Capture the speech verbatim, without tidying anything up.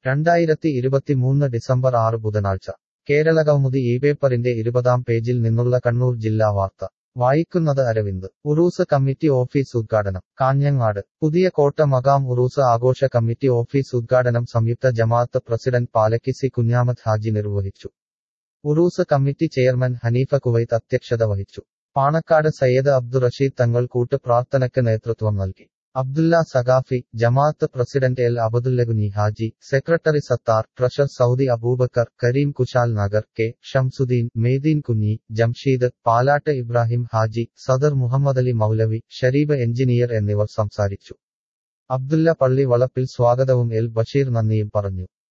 രണ്ടായിരത്തി ഇരുപത്തിമൂന്ന് ഡിസംബർ ആറ് ബുധനാഴ്ച കേരളകൗമുദി ഈ പേപ്പറിന്റെ ഇരുപതാം പേജിൽ നിന്നുള്ള കണ്ണൂർ ജില്ലാ വാർത്ത വായിക്കുന്നത് അരവിന്ദ് ഉറൂസ് കമ്മിറ്റി ഓഫീസ് ഉദ്ഘാടനം കാഞ്ഞങ്ങാട് പുതിയ കോട്ട മഖാം ഉറൂസ് ആഘോഷ കമ്മിറ്റി ഓഫീസ് ഉദ്ഘാടനം സംയുക്ത ജമാഅത്ത് പ്രസിഡന്റ് പാലക്കിസി കുഞ്ഞാമത്ത് ഹാജി നിർവഹിച്ചു. ഉറൂസ് കമ്മിറ്റി ചെയർമാൻ ഹനീഫ കുവൈത്ത് അധ്യക്ഷത വഹിച്ചു. പാണക്കാട് സയ്യദ് അബ്ദുറഷീദ് തങ്ങൾ കൂട്ട് പ്രാർത്ഥനയ്ക്ക് നേതൃത്വം നൽകി. അബ്ദുല്ല സഖാഫി, ജമാഅത്ത് president L Abdullakunhi Haji, secretary Sathar, treasurer Saudi Abubakar, Kareem Kushal Nagar, K Shamsuddin, Maitheen Kunhi, Jamsheed, Palatt Ibrahim Haji, സദർ മുഹമ്മദലി മൗലവി, ഷരീബ് എഞ്ചിനീയർ എന്നിവർ സംസാരിച്ചു. അബ്ദുല്ല പള്ളി വളപ്പിൽ സ്വാഗതവും എൽ ബഷീർ നന്ദിയും പറഞ്ഞു.